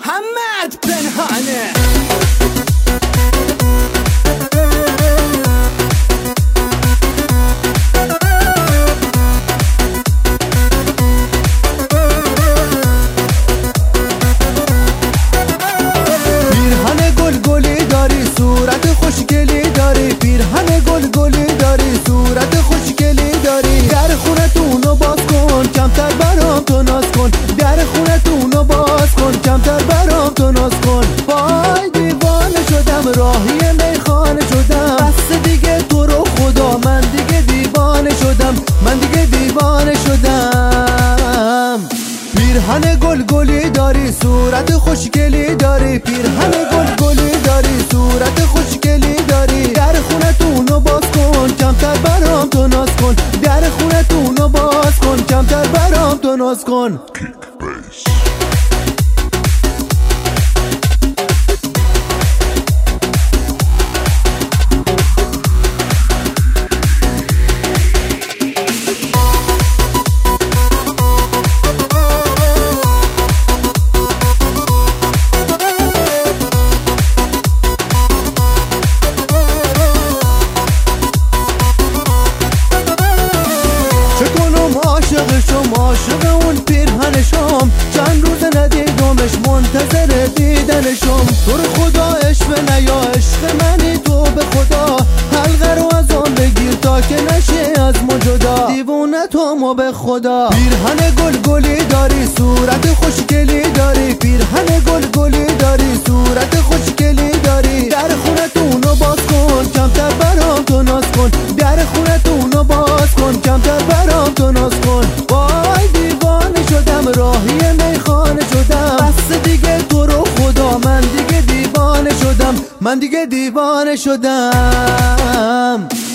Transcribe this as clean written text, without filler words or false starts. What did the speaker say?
محمد پنهانه. پیرهن گلگلی داری صورت خوشگلی داری، پیرهن گلگلی داری صورت خوشگلی داری. در خونتونو باز کن کمتر برام تو ناز کن، در خونتونو باز کن کمتر برام تو ناز کن. وای دیوانه شدم راهی میخانه شدم، بس دیگه تو رو خدا من دیگه دیوانه شدم، من دیگه دیوانه شدم. پیرهن گلگلی داری صورت خوشگلی داری، پیرهن گلگلی داری صورت خوشگلی داری. در خونتونو باز کن کمتر برام تو ناز کن، در خونتونو باز کن کمتر برام تو ناز کن. عاشق اون پیرهنشم، چند روز ندیدمش منتظر دیدنشم. تو رو خدا عشق نیا عشق منی تو به خدا، حلقه رو از آن بگیر تا که نشه از ما جدا، دیوونه تو ما به خدا. پیرهن گلگلی داری صورت خوشگلی داری، پیرهن گلگلی داری صورت خوشگلی داری. در خونتونو باز کن کمتر برام تو ناز کن، در خونتونو باز کن کمتر برام تو ناز کن. وای دیوانه شدم راهی میخانه شدم، بس دیگه تو رو خدا من دیگه دیوانه شدم، من دیگه دیوانه شدم.